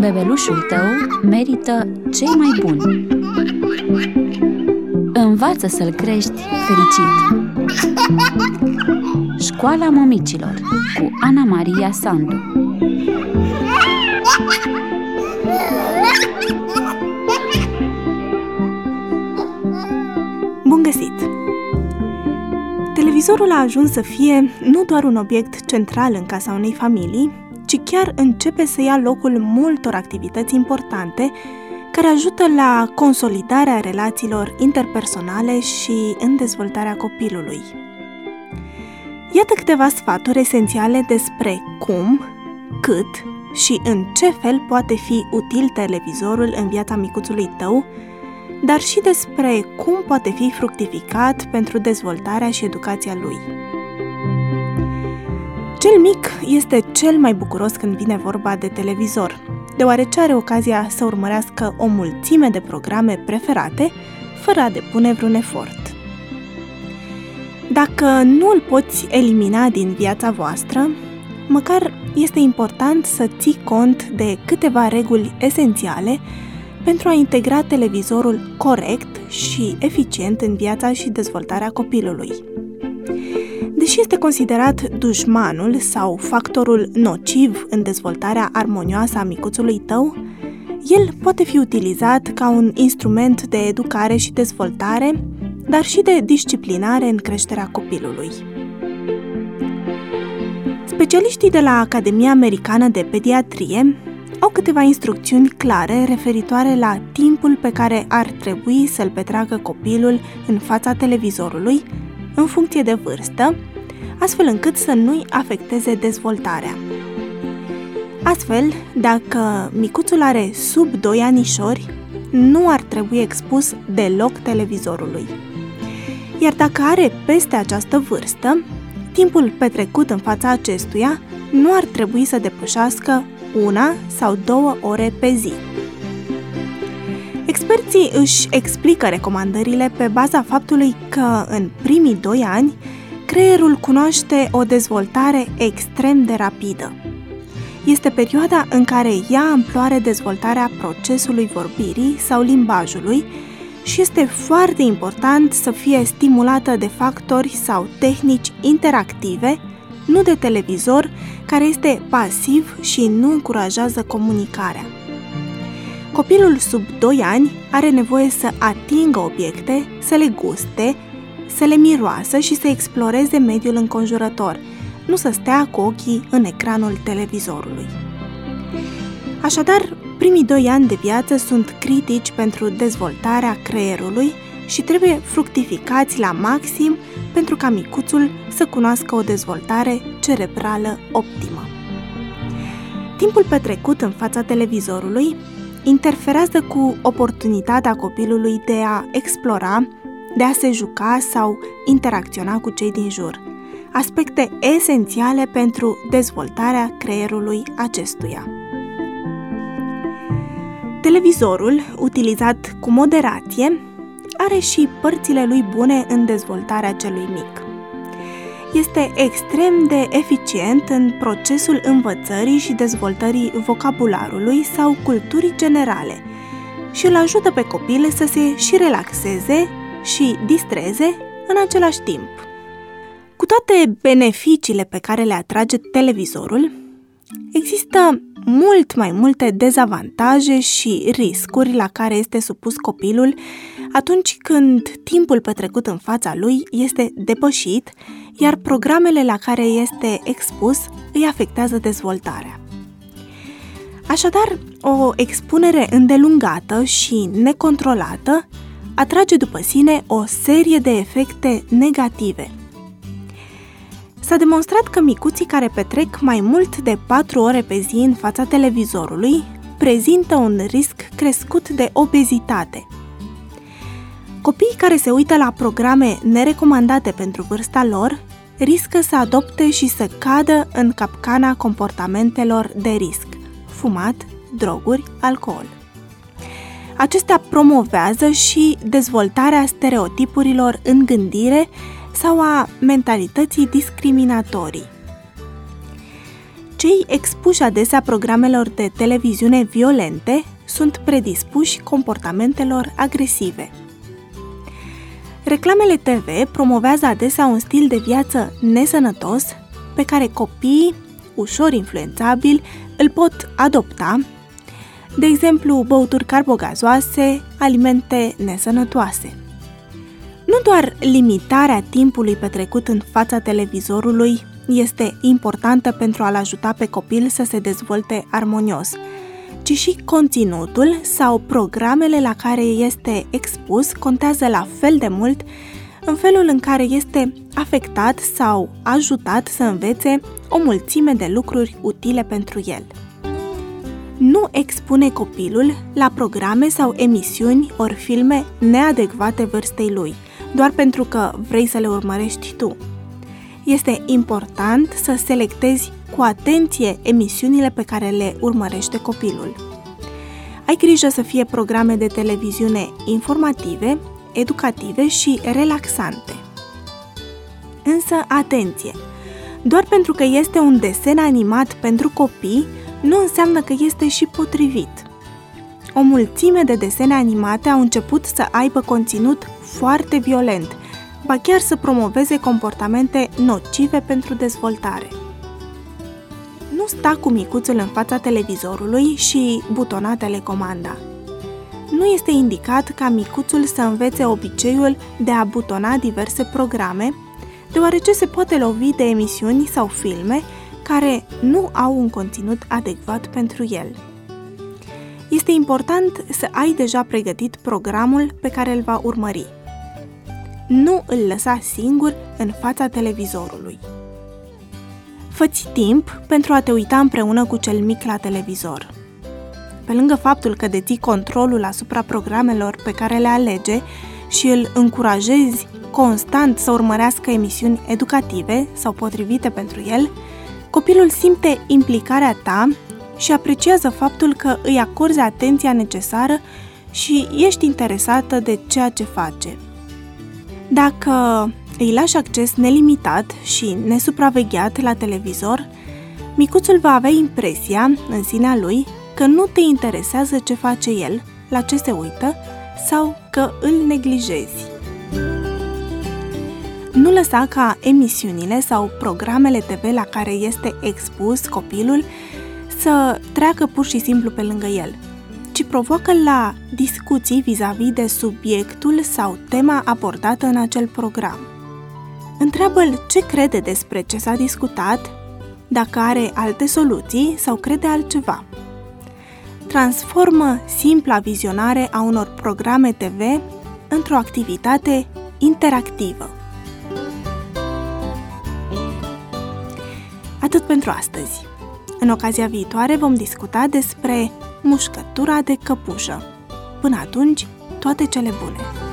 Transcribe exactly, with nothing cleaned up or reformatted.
Bebelușul tău merită cei mai buni. Învață să-l crești fericit. Școala Mămicilor cu Ana Maria Sandu. Bun găsit! Televizorul a ajuns să fie nu doar un obiect central în casa unei familii, ci chiar începe să ia locul multor activități importante care ajută la consolidarea relațiilor interpersonale și în dezvoltarea copilului. Iată câteva sfaturi esențiale despre cum, cât și în ce fel poate fi util televizorul în viața micuțului tău, dar și despre cum poate fi fructificat pentru dezvoltarea și educația lui. Cel mic este cel mai bucuros când vine vorba de televizor, deoarece are ocazia să urmărească o mulțime de programe preferate, fără a depune vreun efort. Dacă nu îl poți elimina din viața voastră, măcar este important să ții cont de câteva reguli esențiale pentru a integra televizorul corect și eficient în viața și dezvoltarea copilului. Deși este considerat dușmanul sau factorul nociv în dezvoltarea armonioasă a micuțului tău, el poate fi utilizat ca un instrument de educare și dezvoltare, dar și de disciplinare în creșterea copilului. Specialiștii de la Academia Americană de Pediatrie au câteva instrucțiuni clare referitoare la timpul pe care ar trebui să-l petreacă copilul în fața televizorului, în funcție de vârstă, astfel încât să nu-i afecteze dezvoltarea. Astfel, dacă micuțul are sub doi anișori, nu ar trebui expus deloc televizorului. Iar dacă are peste această vârstă, timpul petrecut în fața acestuia nu ar trebui să depășească una sau două ore pe zi. Experții își explică recomandările pe baza faptului că în primii doi ani creierul cunoaște o dezvoltare extrem de rapidă. Este perioada în care ia amploare dezvoltarea procesului vorbirii sau limbajului și este foarte important să fie stimulată de factori sau tehnici interactive, nu de televizor, care este pasiv și nu încurajează comunicarea. Copilul sub doi ani are nevoie să atingă obiecte, să le guste, să le miroasă și să exploreze mediul înconjurător, nu să stea cu ochii în ecranul televizorului. Așadar, primii doi ani de viață sunt critici pentru dezvoltarea creierului și trebuie fructificați la maxim pentru ca micuțul să cunoască o dezvoltare cerebrală optimă. Timpul petrecut în fața televizorului interferează cu oportunitatea copilului de a explora, de a se juca sau interacționa cu cei din jur, aspecte esențiale pentru dezvoltarea creierului acestuia. Televizorul, utilizat cu moderație, are și părțile lui bune în dezvoltarea celui mic. Este extrem de eficient în procesul învățării și dezvoltării vocabularului sau culturii generale și îl ajută pe copil să se și relaxeze și distreze în același timp. Cu toate beneficiile pe care le atrage televizorul, există mult mai multe dezavantaje și riscuri la care este supus copilul atunci când timpul petrecut în fața lui este depășit, iar programele la care este expus îi afectează dezvoltarea. Așadar, o expunere îndelungată și necontrolată atrage după sine o serie de efecte negative. S-a demonstrat că micuții care petrec mai mult de patru ore pe zi în fața televizorului prezintă un risc crescut de obezitate. Copiii care se uită la programe nerecomandate pentru vârsta lor riscă să adopte și să cadă în capcana comportamentelor de risc, fumat, droguri, alcool. Acestea promovează și dezvoltarea stereotipurilor în gândire sau a mentalității discriminatorii. Cei expuși adesea programelor de televiziune violente sunt predispuși comportamentelor agresive. Reclamele T V promovează adesea un stil de viață nesănătos pe care copiii, ușor influențabili, îl pot adopta, de exemplu băuturi carbogazoase, alimente nesănătoase. Nu doar limitarea timpului petrecut în fața televizorului este importantă pentru a-l ajuta pe copil să se dezvolte armonios, ci și conținutul sau programele la care este expus contează la fel de mult în felul în care este afectat sau ajutat să învețe o mulțime de lucruri utile pentru el. Nu expune copilul la programe sau emisiuni ori filme neadecvate vârstei lui, doar pentru că vrei să le urmărești tu. Este important să selectezi cu atenție emisiunile pe care le urmărește copilul. Ai grijă să fie programe de televiziune informative, educative și relaxante. Însă, atenție! Doar pentru că este un desen animat pentru copii, nu înseamnă că este și potrivit. O mulțime de desene animate au început să aibă conținut foarte violent, ba chiar să promoveze comportamente nocive pentru dezvoltare. Nu sta cu micuțul în fața televizorului și butona telecomanda. Nu este indicat ca micuțul să învețe obiceiul de a butona diverse programe, deoarece se poate lovi de emisiuni sau filme care nu au un conținut adecvat pentru el. Este important să ai deja pregătit programul pe care îl va urmări. Nu îl lăsa singur în fața televizorului. Fă-ți timp pentru a te uita împreună cu cel mic la televizor. Pe lângă faptul că deții controlul asupra programelor pe care le alege și îl încurajezi constant să urmărească emisiuni educative sau potrivite pentru el, copilul simte implicarea ta și apreciază faptul că îi acorzi atenția necesară și ești interesată de ceea ce face. Dacă îi lași acces nelimitat și nesupravegheat la televizor, micuțul va avea impresia, în sinea lui, că nu te interesează ce face el, la ce se uită sau că îl neglijezi. Nu lăsa ca emisiunile sau programele T V la care este expus copilul să treacă pur și simplu pe lângă el, ci provoacă la discuții vis-a-vis de subiectul sau tema abordată în acel program. Întreabă-l ce crede despre ce s-a discutat, dacă are alte soluții sau crede altceva. Transformă simpla vizionare a unor programe T V într-o activitate interactivă. Atât pentru astăzi. În ocazia viitoare vom discuta despre mușcătura de căpușă. Până atunci, toate cele bune!